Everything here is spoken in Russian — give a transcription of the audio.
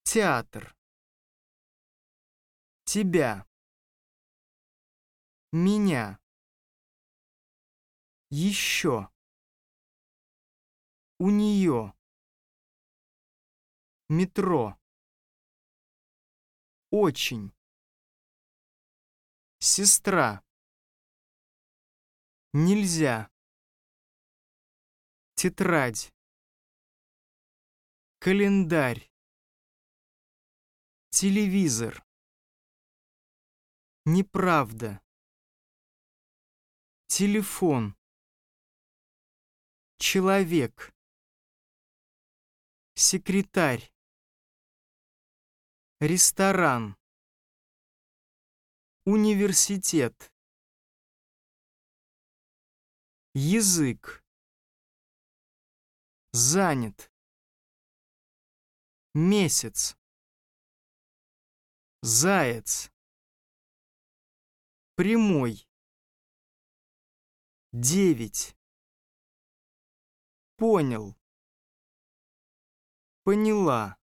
Театр. Тебя. Меня. Еще. У нее. Метро. Очень. Сестра. Нельзя. Тетрадь. Календарь. Телевизор. Неправда. Телефон. Человек. Секретарь. Ресторан. Университет. Язык. Занят. Месяц. Заяц. Прямой. 9. Понял. Поняла.